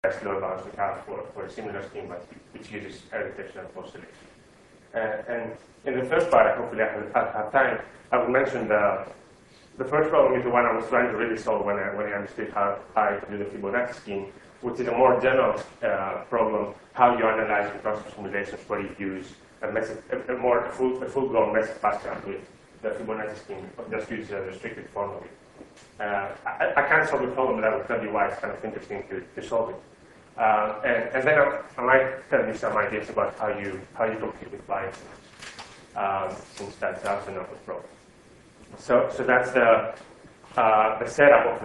best load balance we have for a similar scheme, but which uses error detection and false selection. And in the first part, hopefully I have time, I will mention the first problem is the one I was trying to really solve when I understood how to do the Fibonacci scheme, which is a more general problem, how you analyze the transfer simulations where you use a full-blown message passcard with the Fibonacci scheme, just use a restricted form of it. I can't solve the problem, but I will tell you why it's kind of interesting to solve it. And then I might tell you some ideas about how you compute with bias, since that's also another problem. So that's the setup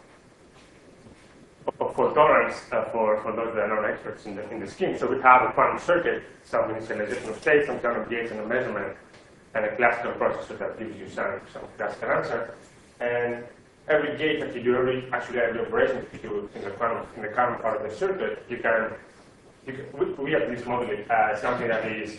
of fault tolerance for those that are not experts in the scheme. So we have a quantum circuit, some initialization of state, some kind of gates and a measurement, and a classical processor that gives you some classical answer. And every gate that you do, every operation that you do in the current part of the circuit, we at least model it as something that is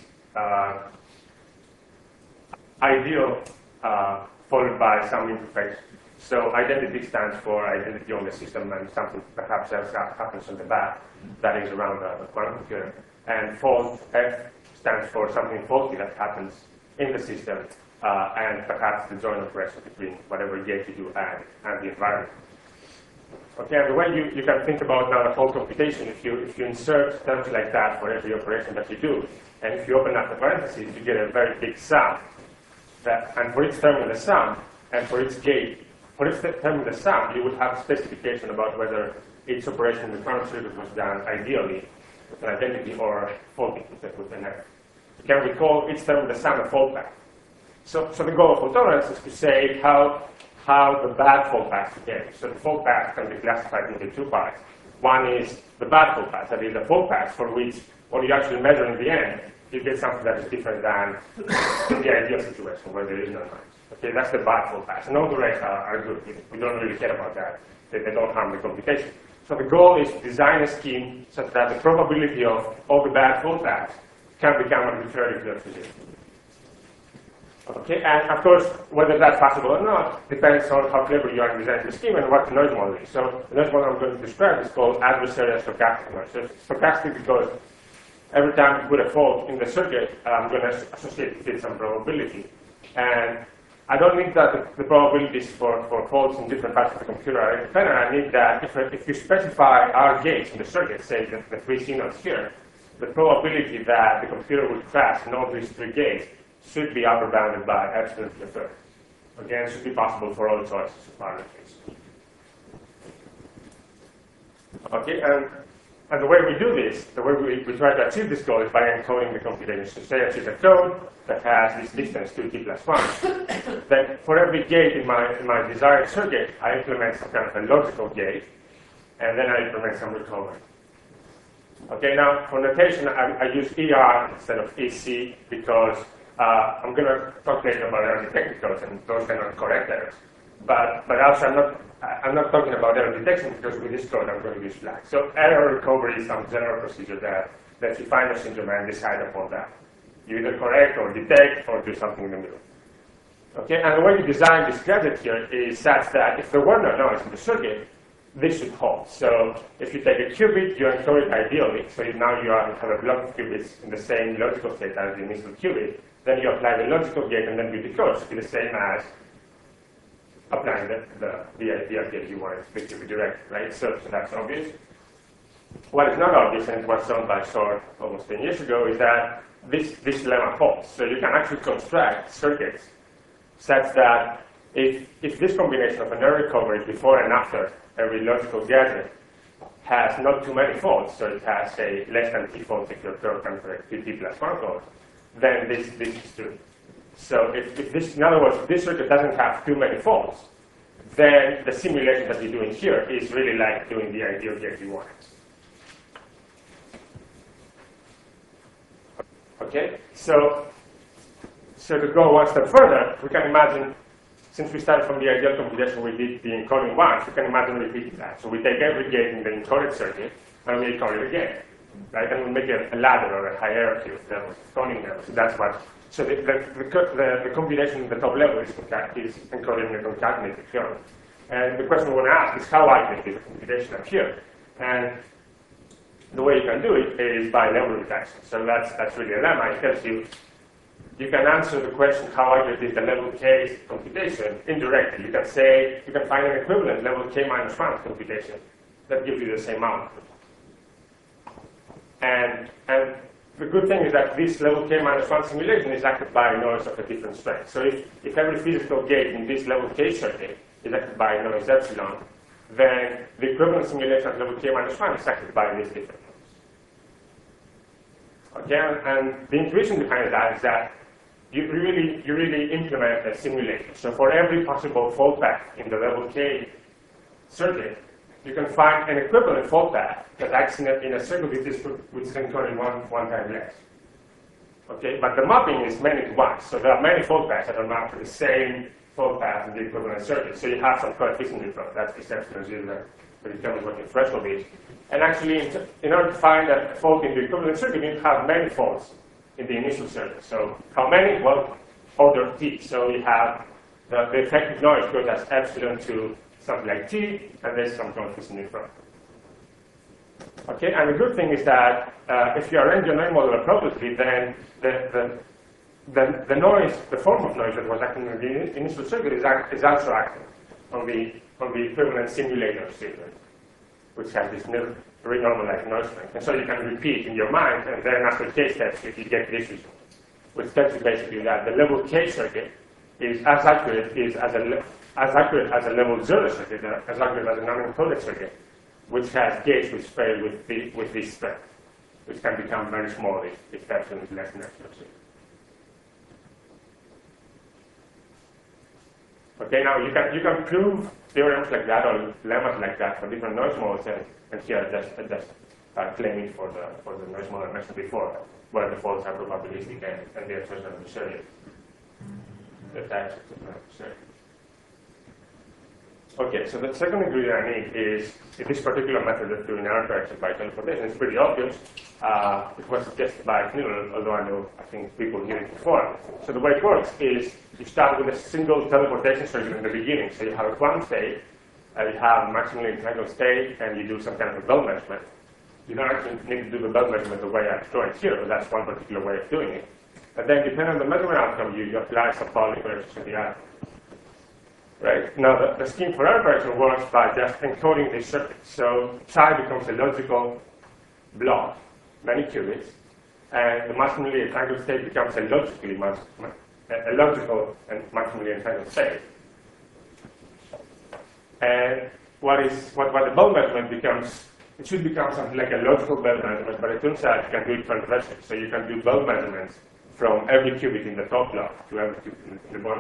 ideal followed by some imperfection. So identity stands for identity on the system, and something perhaps else happens on the back that is around the quantum computer. And fault, F, stands for something faulty that happens in the system, and perhaps the joint operation between whatever gate you do and the environment. Okay, and the way you can think about now the whole computation, if you insert terms like that for every operation that you do, and if you open up the parentheses, you get a very big sum. And for each term in the sum, and for each gate, for each term in the sum, you would have specification about whether each operation in the quantum circuit was done ideally with an identity or faulty with an F. Can we call each term in the sum a fault path? So the goal of fault tolerance is to say how the bad fault paths behave. So the fault path can be classified into two parts. One is the bad fault path, that is the fault path for which, when you actually measure in the end, you get something that is different than in the ideal situation where there is no noise. Okay, that's the bad fault path. And all the rest are good. We don't really care about that. They don't harm the computation. So the goal is to design a scheme such that the probability of all the bad fault paths can become arbitrarily close to zero. Okay, and of course, whether that's possible or not depends on how clever you are in designing the scheme and what the noise model is. So the noise model I'm going to describe is called adversarial stochastic noise. So it's stochastic because every time you put a fault in the circuit, I'm going to associate it with some probability. And I don't need that the probabilities for faults in different parts of the computer are independent. I need that if you specify R gates in the circuit, say that the three signals here, the probability that the computer will crash in all these three gates should be upper bounded by epsilon to the third. Again, it should be possible for all choices of parameters. Okay, and the way we do this, the way we try to achieve this goal is by encoding the computation. So say I choose a code that has this distance 2t plus 1. Then for every gate in my desired circuit, I implement some kind of a logical gate, and then I implement some recovery. Okay, now for notation, I use ER instead of EC because I'm going to talk later about error technicals, and those are not correct errors. But also I'm not talking about error detection because with this code I'm going to use flags. So error recovery is some general procedure that you find a syndrome and decide upon that. You either correct or detect or do something in the middle. Okay, and the way you design this gadget here is such that if there were no noise in the circuit, this should hold. So if you take a qubit, you encode it ideally. So now you have a block of qubits in the same logical state as the initial qubit. Then you apply the logical gate, and then you decode. It should be the same as applying the ideal gate you want it to be direct, right? So that's obvious. What is not obvious, and it was shown by Short almost 10 years ago, is that this lemma holds. So you can actually construct circuits such that if this combination of an error recovery before and after every logical gadget has not too many faults, so it has, say, less than t faults if your curve comes with 2t plus 1 fault, then this is true. So if this, in other words, if this circuit doesn't have too many faults, then the simulation that you're doing here is really like doing the ideal gate you want. Okay, so to go one step further, we can imagine, since we started from the ideal computation, we did the encoding once, we can imagine repeating that. So we take every gate in the encoded circuit, and we encode it again, right? And we make a ladder or a hierarchy of levels, coding levels. So that's what. So the computation at the top level is encoded in a concatenated theorem. And the question we want to ask is how likely is the computation up here? And the way you can do it is by level reduction. So that's really a lemma. It tells you you can answer the question how accurate is the level k computation indirectly. You can say you can find an equivalent level k minus 1 computation that gives you the same output. And the good thing is that this level k minus 1 simulation is acted by noise of a different strength. So if every physical gate in this level k circuit is acted by noise epsilon, then the equivalent simulation at level k minus 1 is acted by this different noise. Okay, and the intuition behind that is that you really implement a simulation. So for every possible fault path in the level k circuit, you can find an equivalent fault path that acts in a circuit which is encoded one time less. Okay, but the mapping is many to one, so there are many fault paths that are mapped to the same fault path in the equivalent circuit. So you have some coefficient difference. That's the epsilon zero that determines what your threshold is. And actually, in order to find a fault in the equivalent circuit, you have many faults in the initial circuit. So how many? Well, order t. So you have the effective noise goes as epsilon to something like t, and there's some coefficient in front. Okay, and the good thing is that if you arrange your noise model appropriately, then the noise, the form of noise that was acting in the initial circuit is also acting on the equivalent simulator circuit, which has this renormalized noise strength. And so you can repeat in your mind, and then after k steps, if you get this result, which tells you basically that the level k circuit is as accurate as a level 0 circuit, as accurate as a non-encoded circuit, which has gates which fail with this strength, which can become very small if epsilon is less than epsilon 0. Okay, now you can prove theorems like that or lemmas like that for different noise modes, and here I just claiming for the noise model I mentioned before, where the faults are probabilistic and the assertion of the circuit. The types of the circuit. Okay, so the second ingredient I need is this particular method of doing error correction by teleportation. It's pretty obvious. It was suggested by Knudel, although I think people knew it before. So the way it works is you start with a single teleportation circuit in the beginning. So you have a quantum state, you have maximally entangled state, and you do some kind of a bell measurement. You don't actually need to do the bell measurement the way I'm showing here, but that's one particular way of doing it. And then depending on the measurement outcome, you apply some Pauli correction to the outcome. Right? Now, the scheme for error correction works by just encoding this circuit. So psi becomes a logical block, many qubits, and the maximally entangled state becomes a logical and maximally entangled state. And what the bell measurement becomes, it should become something like a logical bell measurement, but it turns out you can do it transversely. So you can do bell measurements from every qubit in the top block to every qubit in the bottom.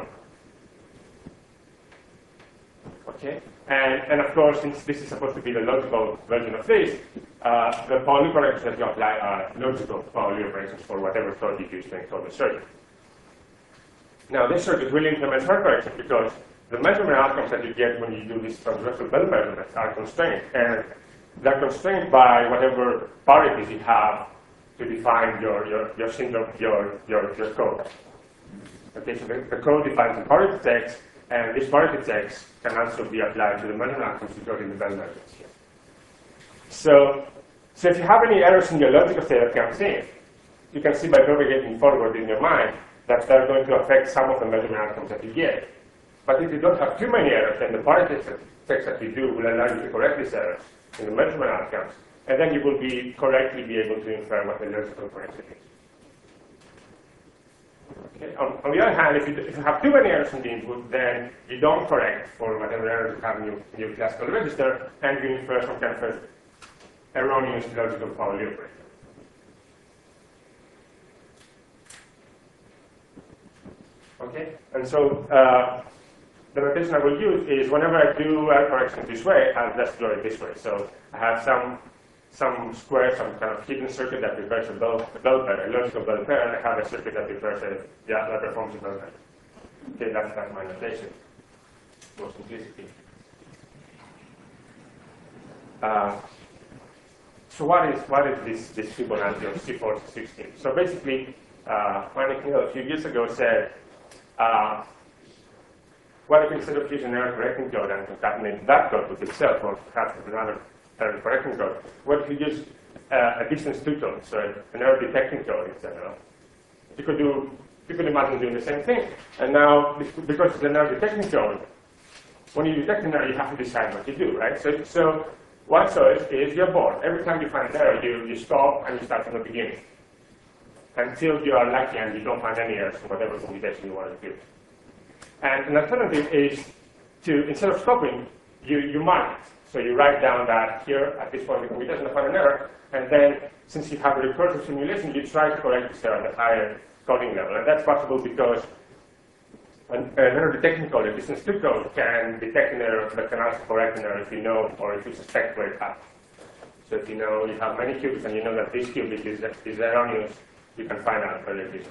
Okay, and of course, since this is supposed to be the logical version of this, the Pauli corrections that you apply are logical Pauli operations for whatever code you use to encode the circuit. Now, this circuit really implements error correction because the measurement outcomes that you get when you do these transversal bell measurements are constrained, and they're constrained by whatever parities you have to define your syndrome, your code. Okay, so the code defines the parity text. And this parity text can also be applied to the measurement outcomes you got in the bell measurements here. So if you have any errors in your logical state that comes in, you can see by propagating forward in your mind that they're going to affect some of the measurement outcomes that you get. But if you don't have too many errors, then the parity text that you do will allow you to correct these errors in the measurement outcomes, and then you will correctly be able to infer what the logical correction is. Okay. On the other hand, if you have too many errors in the input, then you don't correct for whatever errors you have in your classical register, and you infer some kind of erroneous logical Pauli operator. Okay, and so the notation I will use is whenever I do error correction this way, I'll just draw it this way. So I have some square, some kind of hidden circuit that refers a logical bell pair, and I have a circuit that refers that performs a bell pair. Okay, that's my notation, for simplicity. So what is this Fibonacci of C4 to 16? So basically, Mike Knudel a few years ago said, what if instead of using error correcting code and concatenate that code with itself, or perhaps with another error correcting code, what if you use a distance to code, so an error detecting code in general. You could imagine doing the same thing. And now, because it's an error detecting code, when you detect an error, you have to decide what you do, right? So one choice is you abort. Every time you find an error, you stop and you start from the beginning until you are lucky and you don't find any errors in whatever computation you want to do. And an alternative is to, instead of stopping, you mark it. So you write down that here, at this point in the computation, I found an error, and then, since you have a recursive simulation, you try to correct this error at a higher coding level. And that's possible because an error detection code, a distance to code, can detect an error but can also correct an error if you know or if you suspect where it happened. So if you know you have many qubits and you know that this qubit is erroneous, you can find out earlier reasons.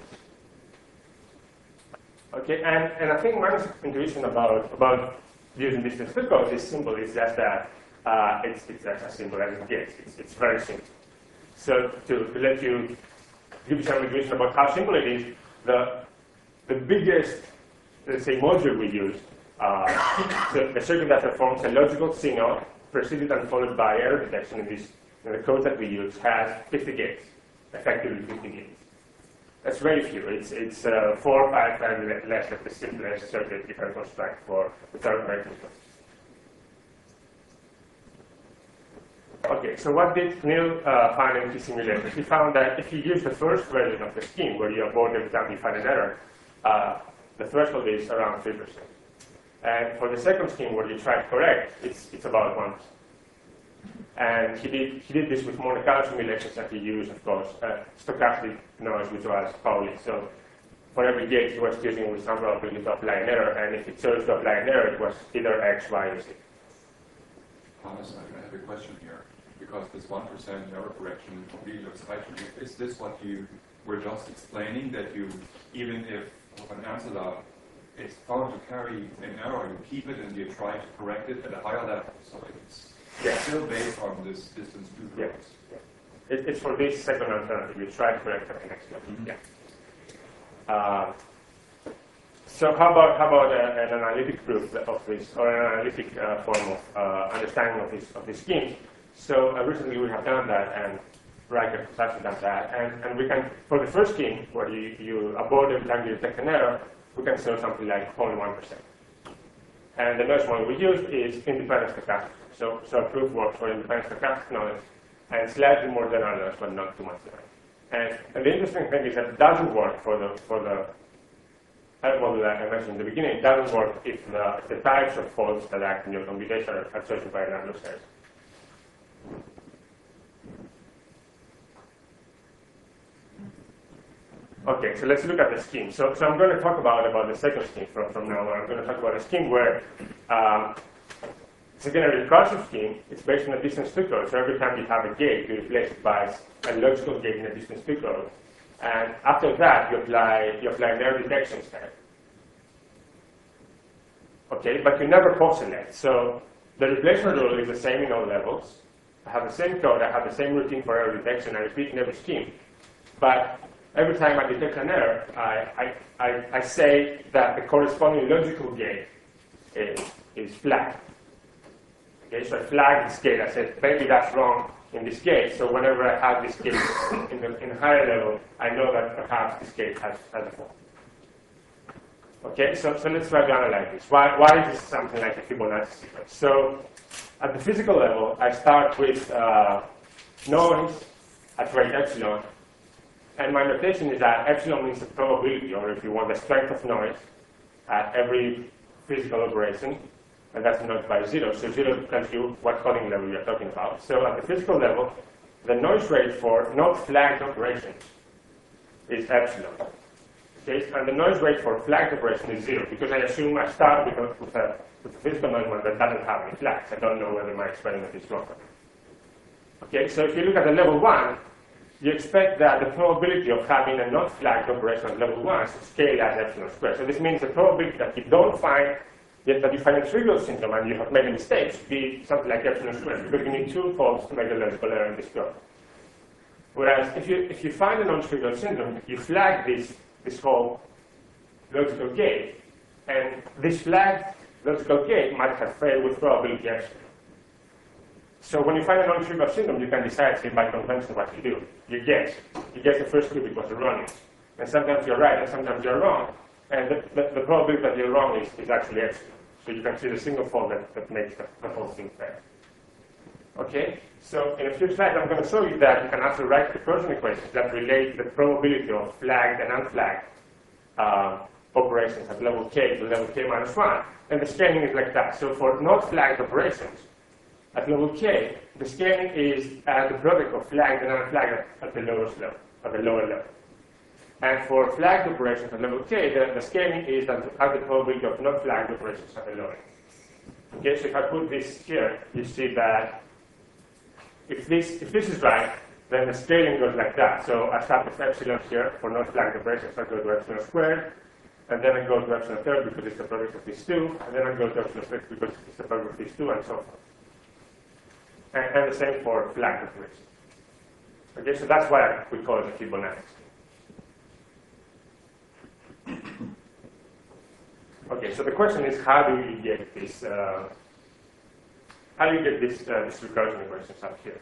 Okay, and I think Magnus' intuition about using distance to code is simple. It's just that it's as simple as it gets. It's very simple. So to let you give you some intuition about how simple it is, the biggest, let's say, module we use, so a circuit that performs a logical signal preceded and followed by error detection in the code that we use has 50 gates, effectively 50 gates. That's very few. It's 4 or 5 times less than the simplest circuit you can construct for the third microphone. Okay, so what did Neil find in his simulation? He found that if you use the first version of the scheme, where you abort every time you find an error, the threshold is around 3%. And for the second scheme, where you try to correct, it's about 1%. And he did this with Monte Carlo simulations, and he used, of course, stochastic noise, which was Pauli. So for every gate, he was choosing with some probability to apply an error, and if he chose to apply an error, it was either X, Y, or Z. Thomas, I have a question here, because this 1% error correction really looks high to me. Is this what you were just explaining, that you, even if an answer that it's found to carry an error, you keep it and you try to correct it at a higher level? So it's still based on this distance to the roads. It's for this second alternative. You try to correct at the next level. So how about an analytic proof of this, or an analytic form of understanding of this scheme? So recently we have done that, and Riker has actually done that, and we can, for the first scheme, where you abort every time you detect an error, we can show something like 0.1%. And the noise model we use is independent stochastic. So a proof works for independent stochastic noise, and slightly more general noise, but not too much general. And the interesting thing is that it doesn't work for the model that I mentioned in the beginning. It doesn't work if the types of faults that act in your computation are chosen by an adversary. Okay, so let's look at the scheme. So I'm going to talk about the second scheme from now on. I'm going to talk about a scheme where it's again a recursive scheme. It's based on a distance to code. So every time you have a gate, you replace it by a logical gate in a distance to code. And after that, you apply an error detection step. Okay, but you never post-select. So the replacement rule is the same in all levels. I have the same code. I have the same routine for error detection. I repeat in every scheme. But every time I detect an error, I say that the corresponding logical gate is flagged. Okay, so I flag this gate. I said, maybe that's wrong in this gate. So whenever I have this gate in a higher level, I know that perhaps this gate has a fault. Okay, so let's try to analyze this. Why is this something like a Fibonacci sequence? So at the physical level, I start with noise at rate epsilon. And my notation is that epsilon means the probability, or if you want, the strength of noise at every physical operation, and that's denoted by 0. So 0 tells you what coding level you're talking about. So at the physical level, the noise rate for not flagged operations is epsilon. Okay? And the noise rate for flagged operation is 0, because I assume I start with a physical noise that doesn't have any flags. I don't know whether my experiment is wrong. Okay, so if you look at the level 1, you expect that the probability of having a not flagged operation at level 1 is scaled as epsilon squared. So this means the probability that you don't find, that you find a trivial symptom and you have made a mistake should be something like epsilon squared, because you need 2 faults to make a logical error in this code. Whereas if you find a non-trivial syndrome, you flag this whole logical gate, and this flagged logical gate might have failed with probability epsilon. So when you find a non-trivial syndrome, you can decide, say, by convention what you do. You guess. You guess the first two because you're running. And sometimes you're right, and sometimes you're wrong. And the probability that you're wrong is actually extra. So you can see the single fault that makes the whole thing fair. Okay? So in a few slides, I'm going to show you that you can also write recursion equations that relate the probability of flagged and unflagged operations at level k to level k minus 1. And the scaling is like that. So for not flagged operations at level k, the scaling is the product of flagged and unflagged at the lowest level, at the lower level. And for flagged operations at level k, the scaling is at the probability of not flagged operations at the lower. Okay, so if I put this here, you see that if this is right, then the scaling goes like that. So I start with epsilon here for not flagged operations. I go to epsilon squared, and then I go to epsilon third because it's the product of these two, and then I go to epsilon sixth because it's the product of these two, and so forth. And the same for flagged operations. Okay, so that's why we call it a Fibonacci. Okay, so the question is, how do you get this? How do you get this recursion equations up here?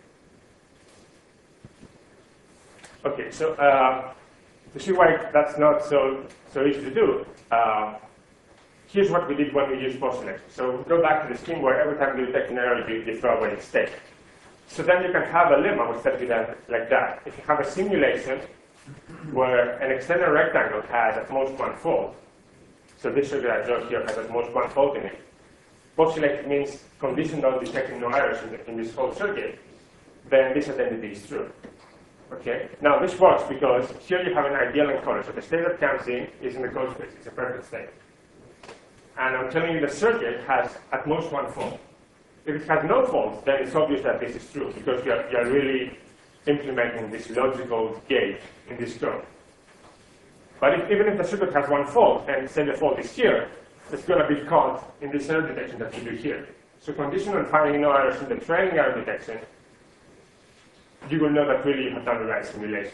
Okay, so to see why that's not so easy to do, here's what we did when we used post-selection. So we go back to the scheme where every time you detect an error, you throw away its state. So then you can have a lemma which tells you that like that. If you have a simulation where an external rectangle has at most one fault, so this circuit I draw here has at most one fault in it. Post-select means conditional on detecting no errors in this whole circuit, then this identity is true. Okay. Now this works because here you have an ideal encoder. So the state that comes in is in the code space. It's a perfect state. And I'm telling you the circuit has at most one fault. If it has no faults, then it's obvious that this is true because you're really implementing this logical gate in this code. But even if the circuit has one fault, and say the fault is here, it's going to be caught in this error detection that you do here. So conditional on finding no errors in the trailing error detection, you will know that really you have done the right simulation.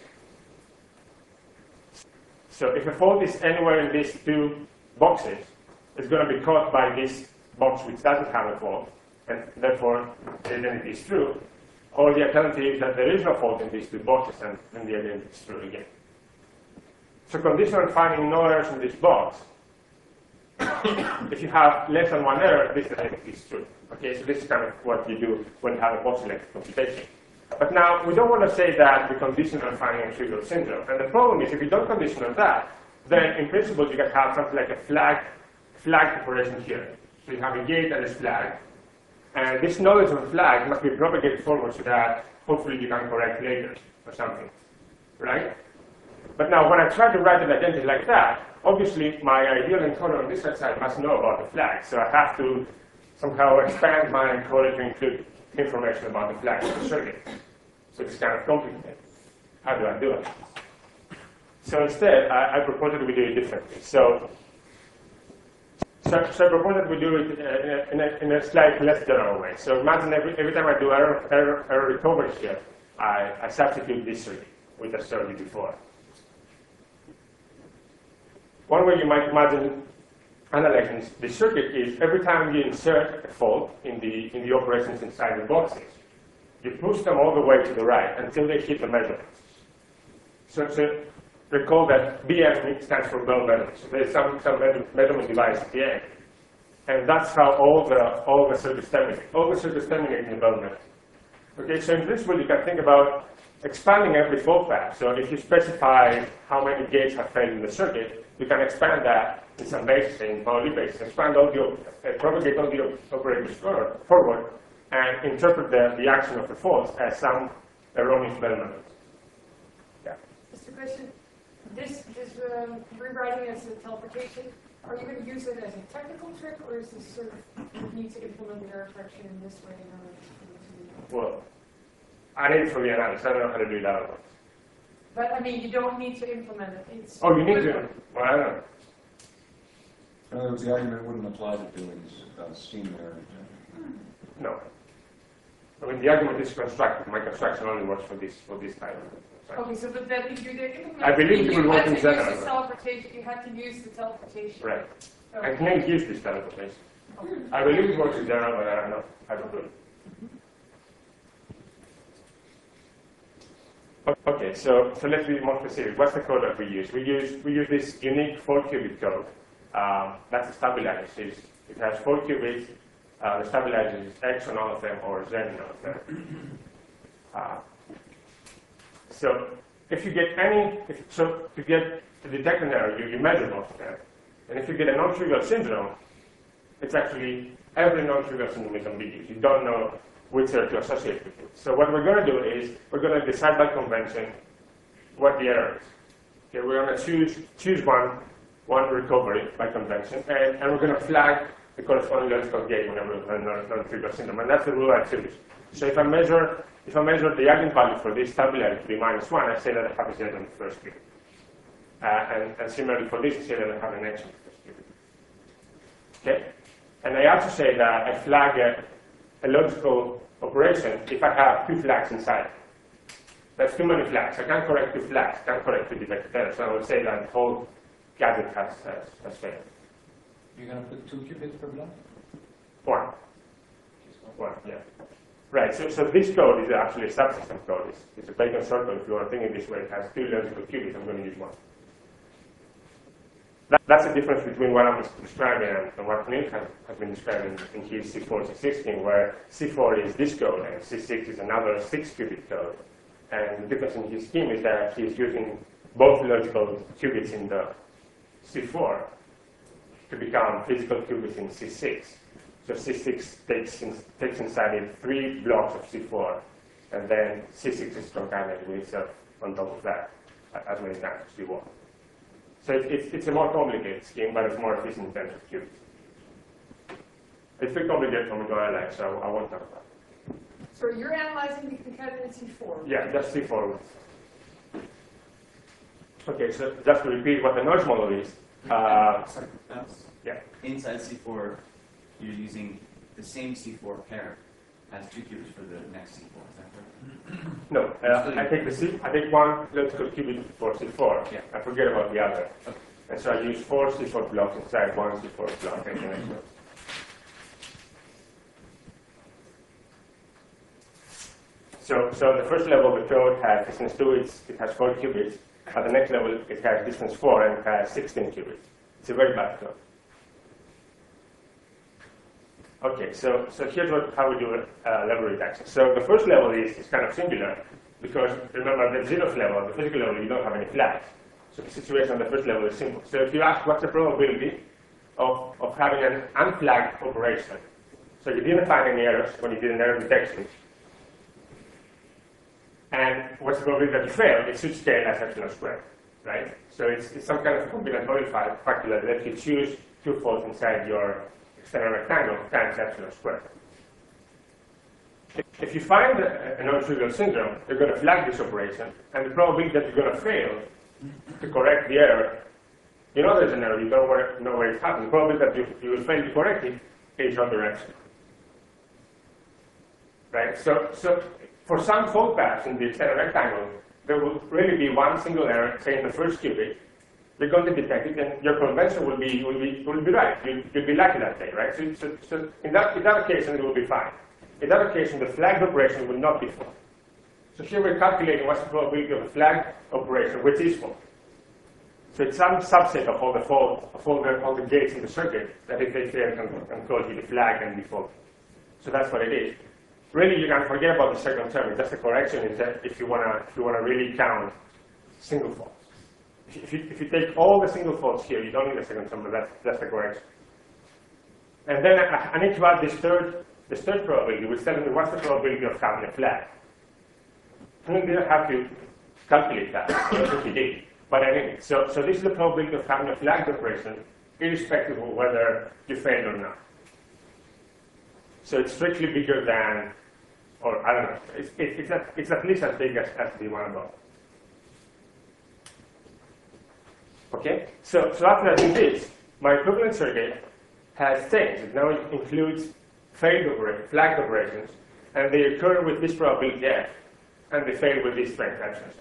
So if a fault is anywhere in these two boxes, it's going to be caught by this box which doesn't have a fault, and therefore the identity is true. Or the alternative is that there is no fault in these two boxes, and then the identity is true again. So conditional on finding no errors in this box, if you have less than one error, this identity is true. Okay, so this is kind of what you do when you have a post-selected computation. But now, we don't want to say that we condition on finding a trivial syndrome. And the problem is, if you don't condition on that, then in principle, you can have something like a flagged operation here. So you have a gate that is flagged. And this knowledge of flag must be propagated forward so that hopefully you can correct later or something. Right? But now, when I try to write an identity like that, obviously my ideal encoder on this side must know about the flag. So I have to somehow expand my encoder to include information about the flags of the circuit. So it's kind of complicated. How do I do it? So instead, I propose that we do it differently. So I propose that we do it in a slightly less general way. So imagine every time I do error recovery here, I substitute this circuit with the circuit before. One way you might imagine analyzing this circuit is every time you insert a fault in the operations inside the boxes, you push them all the way to the right until they hit the measurement. So recall that BM stands for Bell measurement. So there's some measurement device at the end. And that's how all the circuits terminate. All the circuits terminate in the Bell measurement. Okay, so in principle, you can think about expanding every fault path. So if you specify how many gates have failed in the circuit, you can expand that in some basis, in Pauli basis, expand all the, propagate all the operators forward, and interpret the action of the faults as some erroneous Bell measurement. Yeah. Just a question. This rewriting as a teleportation, are you going to use it as a technical trick, or is this sort of you need to implement the error correction in this way in order to Well, I need it for the analysis. I don't know how to do it otherwise. But I mean, you don't need to implement it. It's you need to. Well, I don't know. In other words, the argument wouldn't apply to doing steam error. No. I mean, the argument is constructed. My construction only works for this type of thing. Okay, so but then if you did implement I believe it will work in you general. had to use the teleportation. You had to use the teleportation. Right. So, I can't use this teleportation. I believe it works in general, but I don't know. I don't do it. Okay, so let's be more specific. What's the code that we use? We use this unique 4-qubit code. That's a stabilizer. It has 4 qubits. The stabilizer is X on all of them or Z on all of them. So if you get to get to detect an error, you measure both of them. And if you get a non-trivial syndrome, it's actually every non-trivial syndrome is ambiguous. You don't know which error to associate with it. So what we're going to do is we're going to decide by convention what the error is. Okay, we're going to choose one recovery by convention, and we're going to flag the corresponding logical gate whenever we have a non-trivial syndrome, and that's the rule I choose. So if I measure the eigenvalue for this stabilizer to be -1, I say that I have a Z on the first qubit. And similarly for this, I say that I have an X on the first qubit. Okay? And I also say that I flag a logical operation if I have 2 flags inside. That's too many flags. I can't correct 2 flags. I can't correct 2 detected errors. So I will say that the whole gadget has failed. You're going to put 2 qubits per block? 1. 1, yeah. Right, so this code is actually a subsystem code. It's a Bacon circle. If you are thinking this way, it has 2 logical qubits. I'm going to use 1. That's the difference between what I'm describing and what Nick has been describing in his C4, C6 scheme, where C4 is this code and C6 is another 6-qubit code. And the difference in his scheme is that he's using both logical qubits in the C4 to become physical qubits in C6. So C6 takes inside it 3 blocks of C4, and then C6 is concatenated with itself on top of that as many times as you want. So it's a more complicated scheme, but it's more efficient in terms of qubits. It's too complicated for me to analyze, so I won't talk about it. So you're analyzing the concatenated C4? Yeah, just C4. Okay, so just to repeat what the noise model is. Yeah. Inside C4, you're using the same C4 pair as 2 qubits for the next C4. Is that correct? No, I take 1 logical qubit for C4. Yeah. I forget about the other. Okay. And so I use 4 C4 blocks inside 1 C4 block. So the first level of the code has distance 2, it has 4 qubits. At the next level, it has distance 4 and it has 16 qubits. It's a very bad code. Okay, so here's how we do level reduction. So the first level is kind of singular because remember the zeroth level, the physical level, you don't have any flags. So the situation on the first level is simple. So if you ask what's the probability of having an unflagged operation, so you didn't find any errors when you did an error detection, and what's the probability that you failed, it should scale as epsilon squared, right? So it's some kind of combinatorial factor that lets you choose 2 faults inside your external rectangle times epsilon squared. If you find a non-trivial syndrome, you're going to flag this operation, and the probability that you're going to fail to correct the error, you know there's an error, you don't know where it's happening. The probability that you will fail to correct it is your direction. Right? So for some fault paths in the external rectangle, there will really be one single error, say in the first qubit. You're going to detect it, and your convention will be right. You'll be lucky that day, right? So in that occasion, it will be fine. In that occasion, the flagged operation will not be fault. So here we're calculating what's the probability of a flagged operation, which is fault. So it's some subset of all the faults, of all the gates in the circuit that if they fail can cause you to flag and be fault. So that's what it is. Really, you can forget about the second term. It's just a correction. Is that if you wanna really count single faults. If you take all the single faults here, you don't need a second term, but that's the correction. And then I need to add this third probability, which tells me what's the probability of having a flag. I didn't have to calculate that. I don't think you did, but I did. So this is the probability of having a flagged operation, irrespective of whether you failed or not. So it's strictly bigger than, or I don't know, it's at least as big as the one above. Okay, so after I do this, my equivalent circuit has changed. It now includes flagged operations, and they occur with this probability F, and they fail with these strength actions.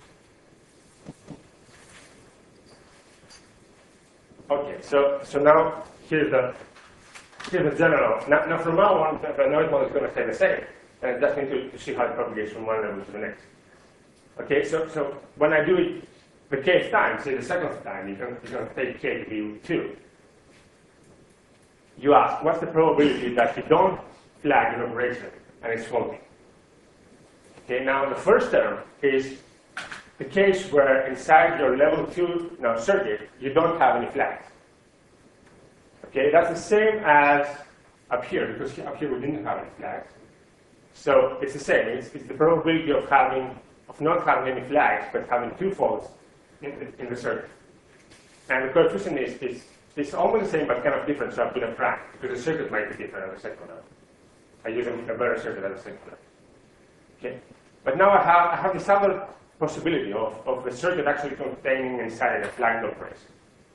Okay, so now here's the general. Now from now on, the noise model is going to stay the same, and I just need to see how it propagates from one level to the next. Okay, so when I do it the kth time, say the second time, you're going to take k to be 2. You ask, what's the probability that you don't flag an operation and it's faulty? Okay, now the first term is the case where inside your level 2 circuit, you don't have any flags. Okay, that's the same as up here, because up here we didn't have any flags. So it's the same. It's the probability of not having any flags, but having 2 faults in the circuit. And the coefficient is almost the same, but kind of different, so I put a prime, because the circuit might be different at the second order. I use a better circuit at the second order. Okay? But now I have this other possibility of the circuit actually containing inside a flagged operation.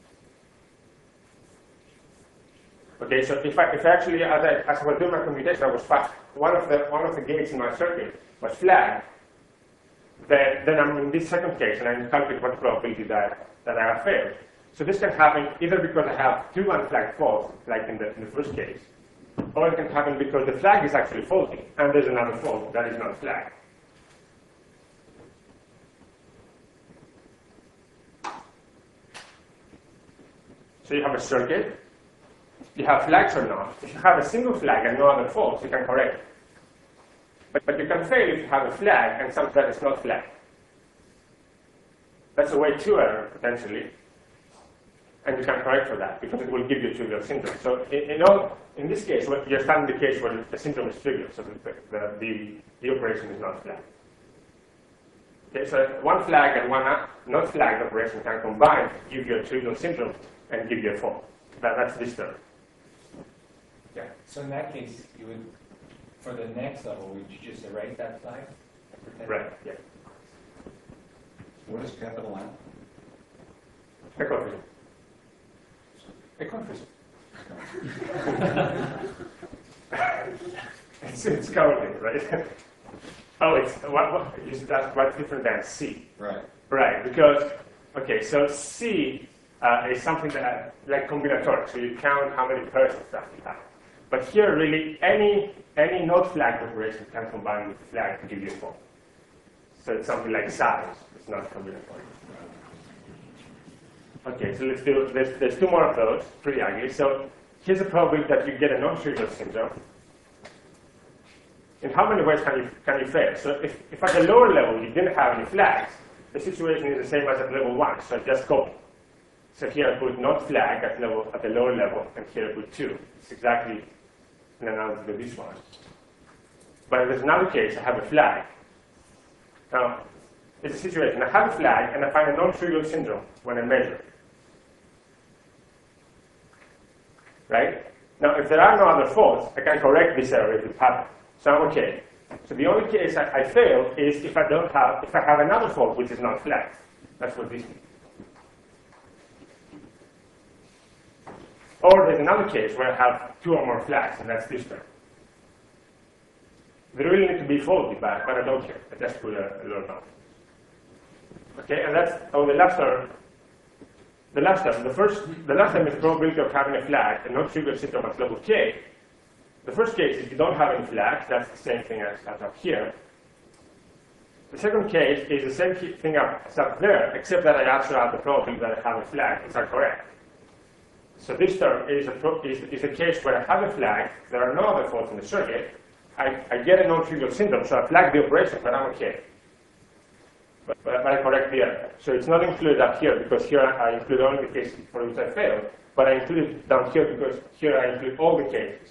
Okay, so if I actually, as I was doing my computation, I was fast. One of the gates in my circuit was flagged. Then I'm in this second case, and I calculate what the probability that I have failed. So this can happen either because I have 2 unflagged faults, like in the first case, or it can happen because the flag is actually faulty, and there's another fault that is not flagged. So you have a circuit. You have flags or not. If you have a single flag and no other faults, you can correct it. But you can fail if you have a flag and something that is not flagged. That's a way 2 error, potentially. And you can correct for that, because it will give you trivial syndrome. So in this case, you're starting the case where the syndrome is trivial, so the operation is not flagged. Okay, so one flag and one not flagged operation can combine to give you a trivial syndrome and give you a fault. That's this term. Yeah. So in that case, you would, for the next level, would you just erase that flag? Right, yeah. What is capital M? A coefficient. A coefficient. it's counting, right? Oh, it's you should ask what's different than C. Right. Right, because, okay, so C is something that, like combinatoric, so you count how many pairs of stuff you have. But here, really, any not flagged operation can combine with flag to give you a fault. So it's something like size. It's not combinatoric. Okay, so let's do, there's 2 more of those, pretty ugly. So here's a probability that you get a non-trivial syndrome. In how many ways can you fail? So if at the lower level you didn't have any flags, the situation is the same as at level 1, so just copy. So here I put not flag at the lower level, and here I put 2. It's exactly an analogy to this one. But in there's another case, I have a flag. Now, it's a situation. I have a flag, and I find a non-trivial syndrome when I measure. Right? Now, if there are no other faults, I can correct this error if it happens. So I'm okay. So the only case I fail is if I have another fault which is not flagged. That's what this means. Or there's another case where I have 2 or more flags, and that's this term. They really need to be faulty, but I don't care. I just put a lower bound. Okay, and that's the last term. The last term is probability of having a flag and not trivial syndrome at level k. The first case is you don't have any flags. That's the same thing as up here. The second case is the same thing as up there, except that I also add the probability that I have a flag. It's not correct. So this term is a case where I have a flag. There are no other faults in the circuit. I get a non-trivial syndrome, so I flag the operation, but I'm okay. But I correct the error. So it's not included up here, because here I include only the cases for which I failed, but I include it down here because here I include all the cases.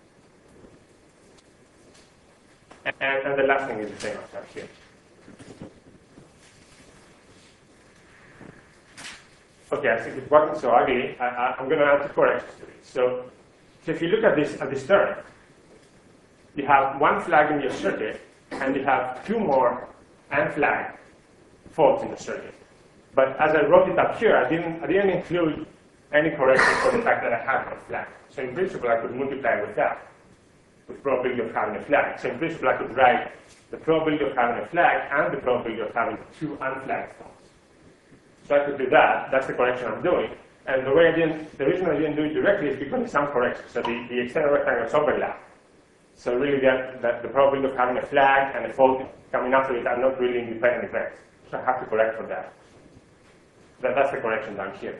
And the last thing is the same as up here. Okay, I think it wasn't so ugly. I'm going to add 2 corrections to it. So if you look at this term, you have 1 flag in your circuit, and you have 2 more unflagged faults in the circuit. But as I wrote it up here, I didn't include any correction for the fact that I have no flag. So in principle, I could multiply with that, with probability of having a flag. So in principle, I could write the probability of having a flag and the probability of having 2 unflagged faults. So I could do that. That's the correction I'm doing. And the reason I didn't do it directly is because of some corrections. So the external rectangles overlap. So really the probability of having a flag and a fault coming after it are not really independent events. So I have to correct for that. That's the correction down here.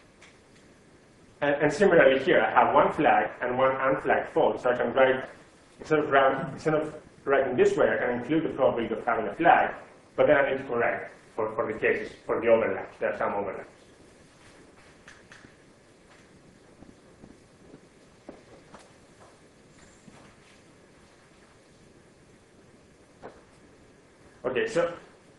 And similarly here, I have one flag and one unflagged fault. So I can write, instead of writing this way, I can include the probability of having a flag, but then I need to correct for the cases, for the overlaps. There are some overlaps. Okay, so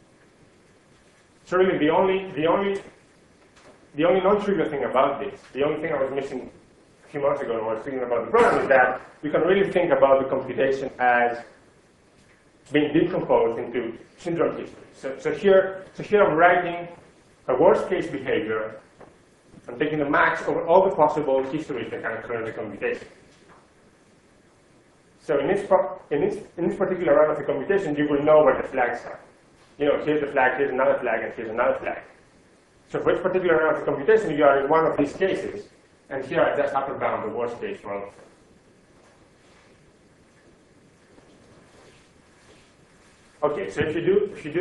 really the only non-trivial thing about this, the only thing I was missing a few months ago when I was thinking about the program is that we can really think about the computation as being decomposed into syndrome histories. So here I'm writing a worst case behavior. I'm taking the max over all the possible histories that can occur in the computation. So in this particular round of the computation, you will know where the flags are. You know, here's the flag, here's another flag, and here's another flag. So for each particular round of the computation, you are in one of these cases, and here I just upper bound the worst case for all of them. Okay, so if you do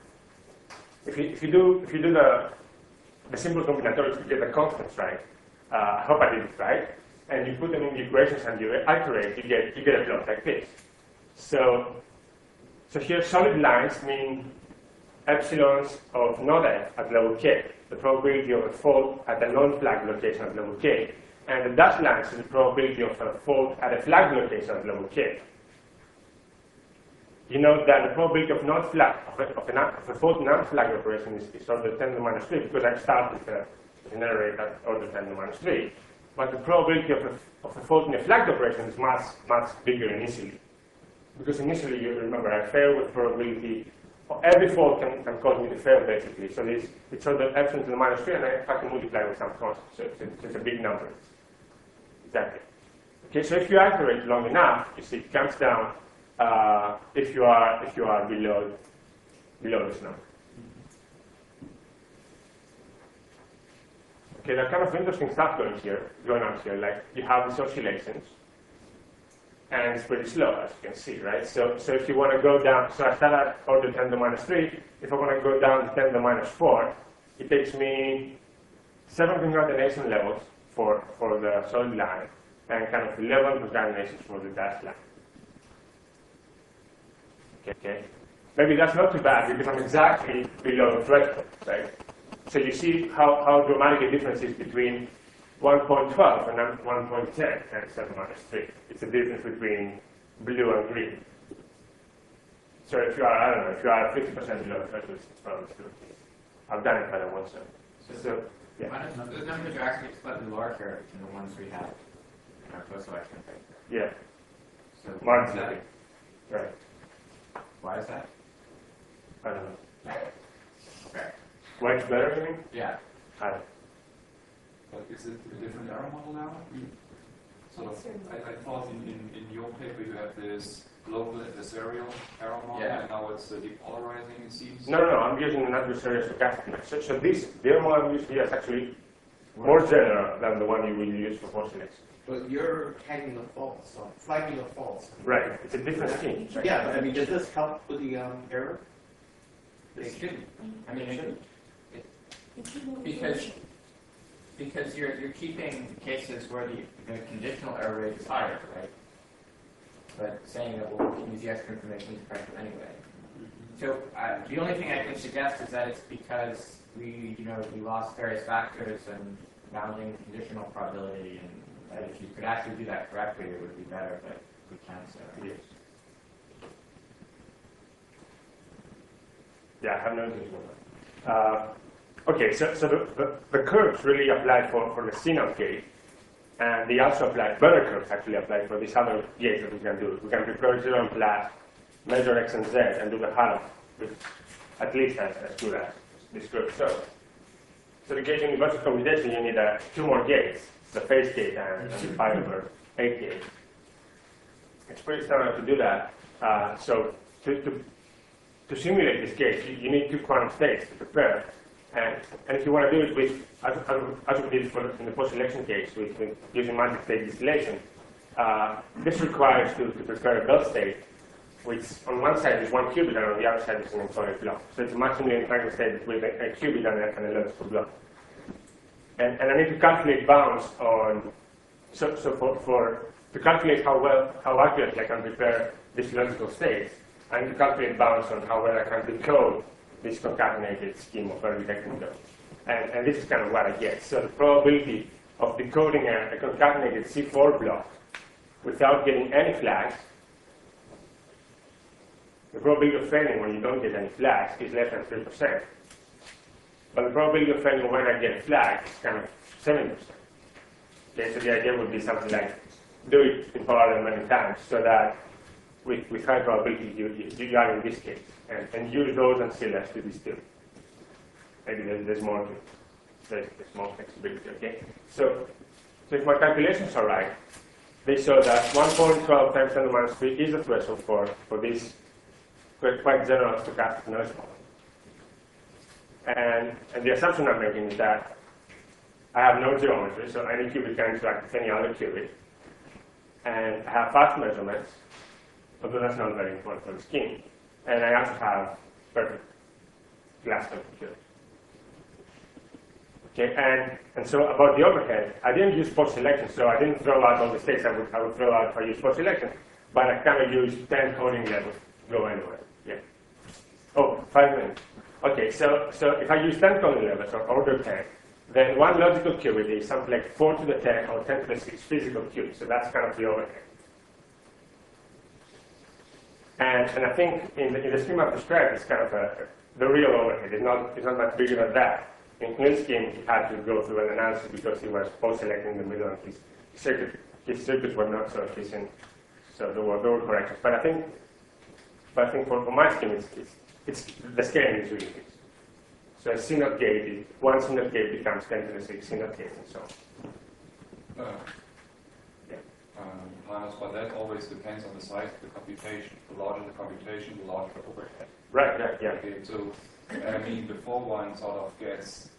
the simple combinatorics, you get the constants right. I hope I did it right. And you put them in the equations and you iterate, you get a plot like this. So here solid lines mean epsilons of node f at level k, the probability of a fault at a non-flagged location at level k. And the dashed lines is the probability of a fault at a flagged location at level k. You know that the probability of a fault non-flagged operation is order 10 to the minus 3 because I start with an error rate at order 10 to the minus 3. But the probability of a fault in a flagged operation is much bigger initially. Because initially, you remember, I fail with probability. Every fault can cause me to fail, basically. So it's order epsilon to the minus 3, and I have to multiply with some constant. So it's a big number. Exactly. Okay, so if you iterate long enough, you see it comes down if you are below this number. Okay, there's kind of interesting stuff going on here. Like you have these oscillations, and it's pretty slow, as you can see, right? So if you want to go down, so I start at order 10 to the minus 3. If I want to go down to 10 to the minus 4, it takes me 7 concatenation levels for the solid line, and kind of 11 concatenations for the dashed line. Okay. Maybe that's not too bad because I'm exactly below the threshold, right? So you see how dramatic a difference is between 1.12 and 1.10 and 7 minus 3. It's a difference between blue and green. So if you are, I don't know, if you are 50% below the threshold, it's probably still okay. I've done it by the one side. So yeah. Those numbers are actually slightly larger than the ones we have in our post-selection phase. Yeah. So Marginally. Right. why is that? I don't know. Okay. Why it's better, you mean? Yeah. I don't know. But is it a different error model now? Sort of, I thought in your paper you have this global adversarial error model, Yeah. and now it's depolarizing, it seems. No, I'm using an adversarial stochastic method. So the error model I'm using here is actually more general than the one you will use for force selection. But you're tagging the faults, so flagging the faults. Right. It's a different scheme. Right? Yeah, but I mean, does this help with the error? It shouldn't. I mean, It shouldn't be- because you're keeping cases where the conditional error rate is higher, right? But saying that we'll use the extra information to correct it anyway. So the only thing I can suggest is that it's because we lost various factors and bounding conditional probability, and that if you could actually do that correctly, it would be better, but we can't. So Yes. Yeah, I have no intention of that. Okay, so the curves really apply for the CNOT gate, and they also apply, better curves actually apply for these other gates that we can do. We can prepare 0 and plus, measure x and z, and do the Hallam, which at least as good as this curve shows. So to get universal computation, you need 2 more gates, the phase gate and the pi over 8 gate. It's pretty standard to do that. So to simulate this case, you need 2 quantum states to prepare. And if you want to do it with, as we did in the post-selection case, with using magic state distillation, This requires to prepare a belt state, which on one side is 1 qubit and on the other side is an encoded block. So it's a maximally encoded state with a qubit and a logical block. And I need to calculate bounds on, so to calculate how accurately I can prepare these logical states, I need to calculate bounds on how well I can decode this concatenated scheme of early detecting nodes. And this is kind of what I get. So the probability of decoding a concatenated C4 block without getting any flags, the probability of failing when you don't get any flags is less than 3%. But the probability of failing when I get a flag is kind of 7%. Okay, so the idea would be something like do it in parallel many times so that with high probability you are in this case. And use those until as to these two. Maybe there's more to it. There's more flexibility, okay? So if my calculations are right, they show that 1.12 times 10 to the minus 3 is the threshold for this quite general stochastic noise model. And the assumption I'm making is that I have no geometry, so any qubit can interact with any other qubit. And I have fast measurements, although that's not very important for the scheme. And I also have perfect Glasgow computers. Okay, and so about the overhead, I didn't use post-selection, so I didn't throw out all the states I would throw out if I used post-selection, but I kind of used 10 coding levels to go anywhere. Yeah. Oh, 5 minutes. Okay, so if I use 10 coding levels, or order 10, then one logical qubit is something like 4 to the 10 or 10 to the 6 physical qubits, so that's kind of the overhead. And I think in the scheme I've described, it's kind of the real overhead. It's not much bigger than that. In his scheme, he had to go through an analysis because he was post-selecting in the middle of his circuit. His circuits were not so efficient, so there were corrections. But I think for my scheme, it's the scaling is really fixed. So a CNOT gate, one CNOT gate becomes 10 to the 6 CNOT gates and so on. Hannes, but that always depends on the size of the computation. The larger the computation, the larger the overhead. Right, yeah. Okay, so I mean, before one sort of gets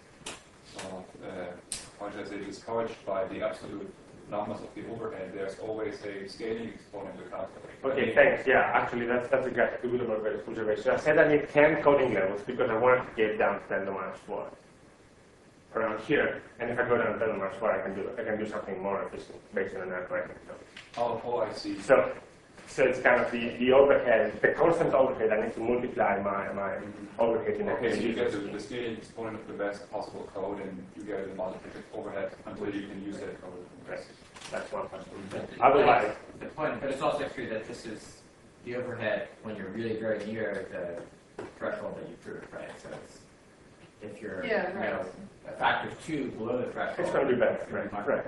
how should I say, discouraged by the absolute numbers of the overhead, there's always a scaling exponent to calculate. Okay, thanks. Yeah, actually, that's a good observation. So I said I need 10 coding levels because I wanted to get down to 10 to the minus 4 around here. And if I go down to 10 to the minus 4, I can do something more efficient based on that correctly. Oh, I see. So it's kind of the overhead, the constant overhead. I need to multiply my overhead in Okay, so you get the scaling exponent of the best possible code, and you get the multiplicative overhead until you can use that code. Okay. That's one possibility. Otherwise, the point, but it's also true that this is the overhead when you're really very near the threshold that you proved, right? So it's, if you're a factor of 2 below the threshold, it's going to be better. Right.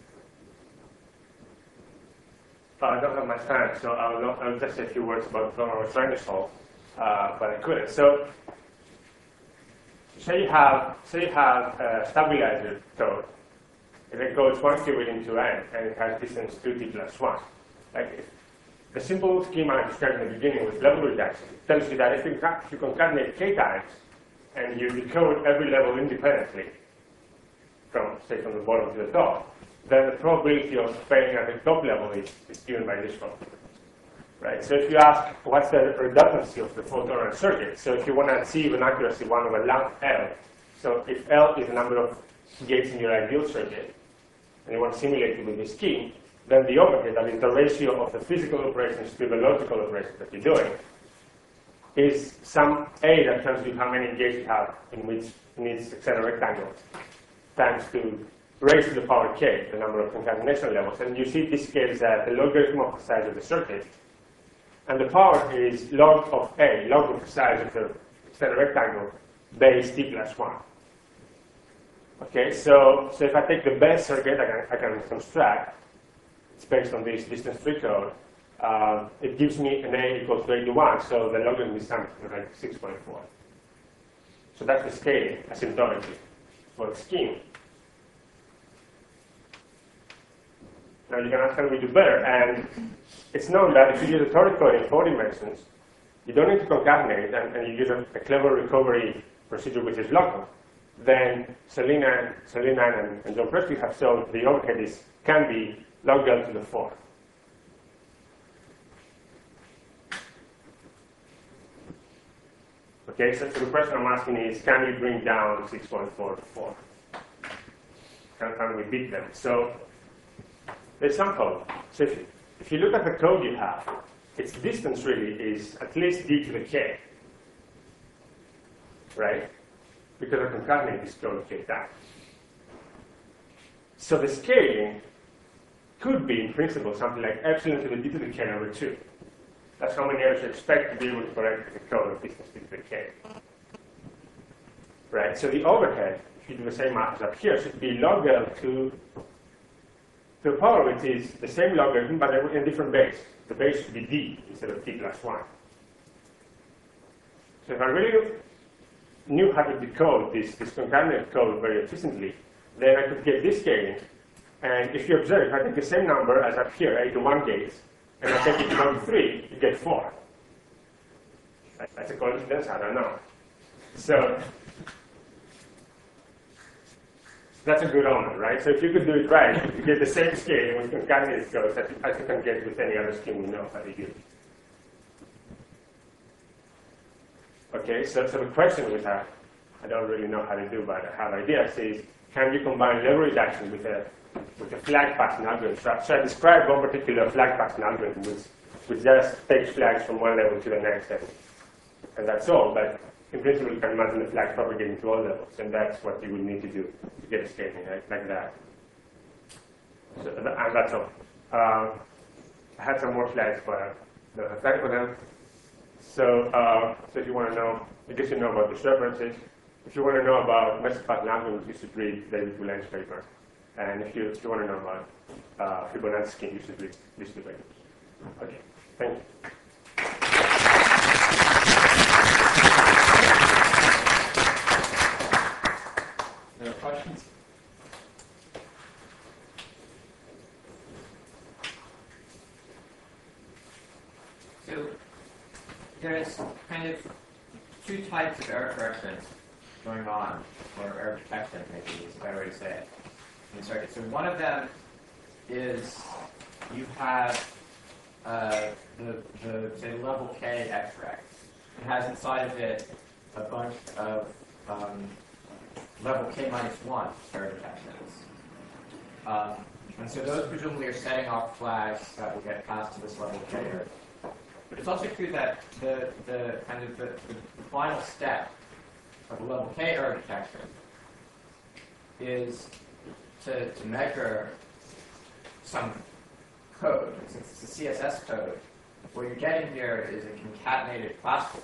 I don't have much time, so I'll just say a few words about the problem I was trying to solve, but I couldn't. So, say you have a stabilizer code. It encodes 1 qubit into n, and it has distance 2t plus 1. Like the simple schema I described in the beginning with level reduction tells you that if you concatenate k times and you decode every level independently, from the bottom to the top, then the probability of failing at the top level is given by this one. Right? So if you ask what's the redundancy of the fault-tolerant circuit, so if you want to achieve an accuracy 1 over lambda L, so if L is the number of gates in your ideal circuit, and you want to simulate it with this scheme, then the overhead, that is the ratio of the physical operations to the logical operations that you're doing, is some A that tells you how many gates you have in each external rectangle, times to raise to the power k, the number of concatenation levels. And you see this scales at the logarithm of the size of the circuit. And the power is log of A, log of the size of the external rectangle, base t plus 1. Okay, so if I take the best circuit I can construct, it's based on this distance tree code, it gives me an A equals to 81, so the logarithm is something like 6.4. So that's the scaling asymptotically for the scheme. Now you can ask, can we do better? And it's known that if you use a Toric code in 4 dimensions, you don't need to concatenate, and you use a clever recovery procedure which is local. Then Selina and John Presky have shown the overhead can be log L to the 4. Okay, so the question I'm asking is, can you bring down 6.4 to 4? Can we beat them? So there's some code. So if you look at the code you have, its distance really is at least d to the k, right? Because I concatenate this code k down. So the scaling could be, in principle, something like epsilon to the d to the k over 2. That's how many errors you expect to be able to correct the code of distance d to the k. Right? So the overhead, if you do the same math as up here, should be log L to the power, which is the same logarithm, but in a different base. The base should be d instead of t plus 1. So if I really knew how to decode this concatenated code very efficiently, then I could get this scaling. And if you observe, if I take the same number as up here, a to 1 gates, and I take it to 1 to 3, you get 4. That's a coincidence? I don't know. So that's a good omen, right? So if you could do it right, you get the same scaling with concatenated codes as you can get with any other scheme we know how to use. Okay, so the question with that, I don't really know how to do, but I have ideas, is can you combine level reduction with a flag passing algorithm? So I described one particular flag passing algorithm which just takes flags from one level to the next, and that's all. But in principle, you can imagine the flags propagating to all levels, and that's what you would need to do to get scaling, right? Like that. So, and that's all. I had some more slides, but I don't have time for them. So, so if you want to know, I guess you know about these references. If you want to know about message pattern algorithms, you should read David Boulin's paper. And if you want to know about Fibonacci scheme, you should read these two papers. Okay, thank you. There are questions? So there's kind of two types of error corrections going on, or error detection, maybe is a better way to say it, in the circuit. So one of them is you have the say level K extract. It has inside of it a bunch of level K minus 1 error detections. And so those presumably are setting off flags that will get passed to this level K error. But it's also true that the final step of a level K error detection is to measure some code. It's a CSS code. What you're getting here is a concatenated classical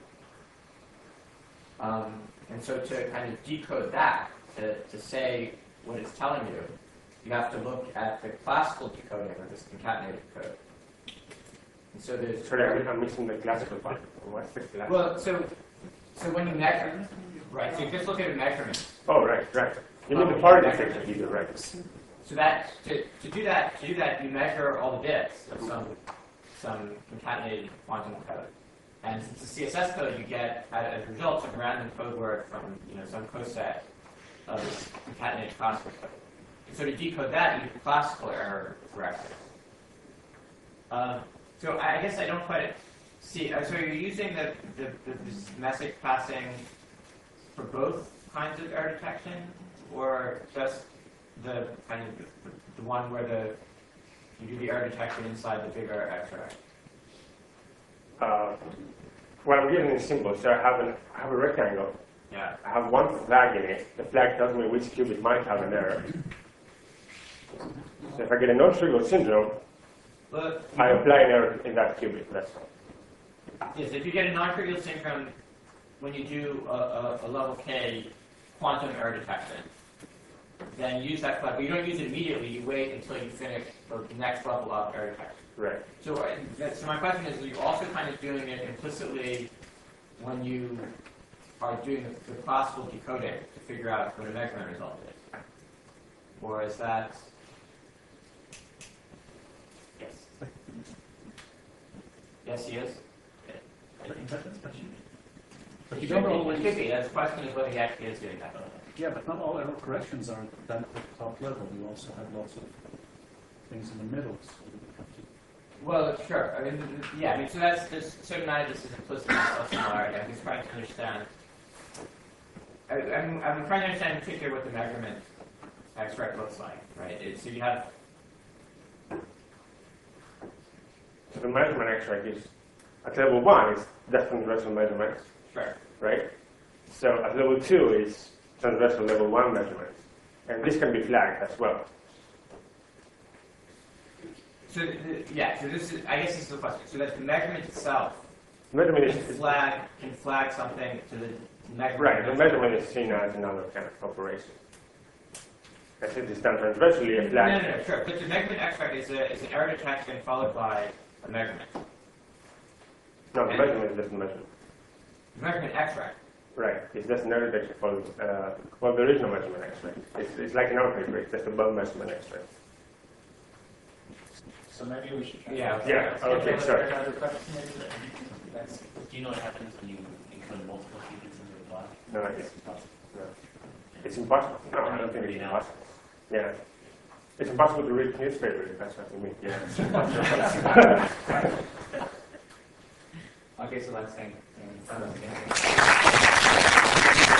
code. And so to kind of decode that, to say what it's telling you, you have to look at the classical decoding of this concatenated code. And so there's... Sorry, I'm missing the classical part. What's the classical? Well, so when you measure, right, so you just look at a measurement. Oh, right. You mean the part detection either, right? So that, to do that, you measure all the bits of some concatenated quantum code. And since it's a CSS code, you get, as a result, some random code word from some coset of this concatenated classical code. And so to decode that, you do classical error correction. So I guess I don't quite see. So you're using this message passing for both kinds of error detection, or just the kind of the one where you do the error detection inside the bigger extract? Well, I'm giving it simple. So I have a rectangle. Yeah. I have one flag in it. The flag tells me which qubit might have an error. So if I get a non-trivial syndrome, I apply an error in that qubit. That's all. Yes, if you get a non-trivial syndrome when you do a level K quantum error detection, then use that flag. But you don't use it immediately. You wait until you finish the next level of error detection. Right. So my question is, are you also kind of doing it implicitly when you are doing the classical decoding to figure out what a measurement result is? Or is that... Yes. Yes, he is. But you don't always... It could be. The question is whether he actually is doing that. Yeah, but not all error corrections are done at the top level. You also have lots of things in the middle. So you have to Well, sure. I mean, yeah. I mean, so that's just sort of not this is implicit similarity. I'm just trying to understand. I'm trying to understand in particular what the measurement extract looks like, right? So you have. So the measurement extract is at level 1 is just transversal measurements, Sure. right? So at level 2 is transversal level 1 measurements, and this can be flagged as well. So yeah. So this is. I guess this is the question. So that the measurement itself Measurement can is flag something to the measurement. right. The measurement is seen as another kind of operation. As it is done transversally, a flag. No, sure. But the measurement extract is an error detection followed by a measurement. No, the measurement is just a measurement. Measurement extract. Right. It's just an error detection for well, there is no measurement extract. It's like an output rate, just a bulk measurement extract. So maybe we should try. Yeah. Yeah. Okay. Sorry. Another question, maybe? That's, Do you know what happens when you include multiple features into the plot? No, it's impossible. No, I don't think it's impossible. Yeah. It's impossible to read newspaper, if that's what you mean. Yeah. It's impossible. Okay, so let's think.